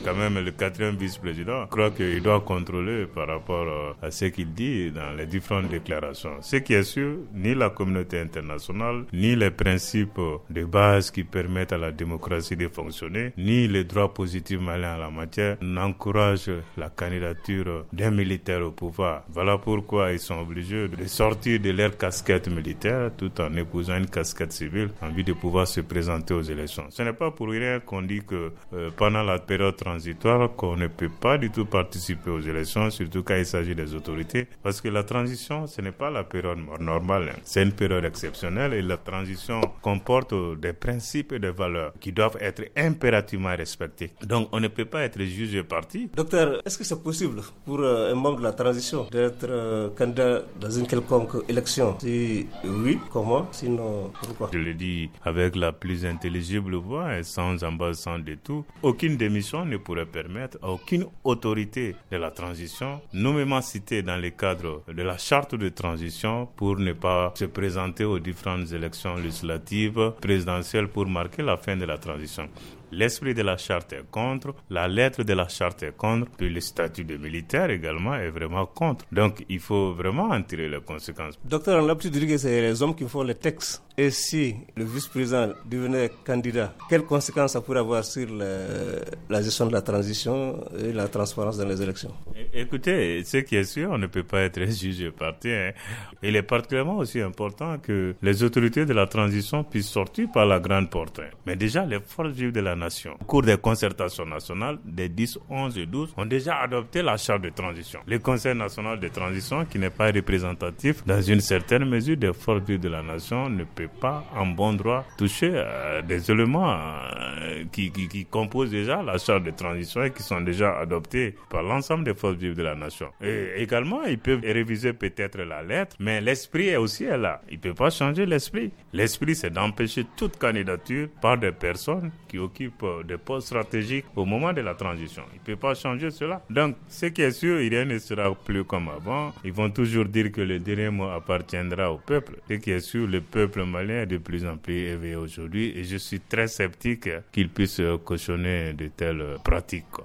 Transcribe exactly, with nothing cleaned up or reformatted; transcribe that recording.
quand même le quatrième vice-président. Je crois qu'il doit contrôler par rapport à ce qu'il dit dans les différentes déclarations. Ce qui est sûr, ni la communauté internationale, ni les principes de base qui permettent à la démocratie de fonctionner, ni les droits positifs maliens en la matière n'encouragent la candidature d'un militaire au pouvoir. Voilà pourquoi ils sont obligés de sortir de leur casquette militaire tout en épousant une casquette civile en vue de pouvoir se présenter aux élections. Ce n'est pas pour rien qu'on dit que euh, pendant la période transitoire qu'on ne peut pas du tout participer aux élections, surtout quand il s'agit des autorités, parce que la transition, ce n'est pas la période normale, hein. C'est une période exceptionnelle et la transition comporte des principes et des valeurs qui doivent être impérativement respectés. Donc on ne peut pas être juge parti. Docteur, est-ce que c'est possible pour euh, un membre de la transition d'être euh, candidat dans une quelconque élection? Si oui, comment? Sinon, pourquoi? Je le dis avec la plus intelligible voix et sans embase, sans détour. Aucune démission ne pourrait permettre à aucune autorité de la transition, nommément citée dans le cadre de la charte de transition, pour ne pas se présenter aux différentes élections législatives, présidentielles, pour marquer la fin de la transition. L'esprit de la charte est contre, la lettre de la charte est contre, puis le statut de militaire également est vraiment contre. Donc il faut vraiment en tirer les conséquences. Docteur, on a l'habitude de dire que c'est les hommes qui font les textes. Et si le vice-président devenait candidat, quelles conséquences ça pourrait avoir sur le, la gestion de la transition et la transparence dans les élections? Écoutez, ce qui est sûr, on ne peut pas être jugé parti. Hein. Il est particulièrement aussi important que les autorités de la transition puissent sortir par la grande porte. Mais déjà, les forces vives de la nation, au cours des concertations nationales, des dix, onze et douze, ont déjà adopté la charte de transition. Le Conseil national de transition, qui n'est pas représentatif dans une certaine mesure des forces vives de la nation, ne peut pas en bon droit toucher à des éléments euh, qui, qui, qui composent déjà la charte de transition et qui sont déjà adoptés par l'ensemble des forces vives de la nation. Et également, ils peuvent réviser peut-être la lettre, mais l'esprit est aussi là. Ils ne peuvent pas changer l'esprit. L'esprit, c'est d'empêcher toute candidature par des personnes qui occupent des postes stratégiques au moment de la transition. Ils ne peuvent pas changer cela. Donc, ce qui est sûr, rien ne sera plus comme avant. Ils vont toujours dire que le dernier mot appartiendra au peuple. Ce qui est sûr, le peuple malien est de plus en plus éveillé aujourd'hui et je suis très sceptique qu'il puisse cautionner de telles pratiques.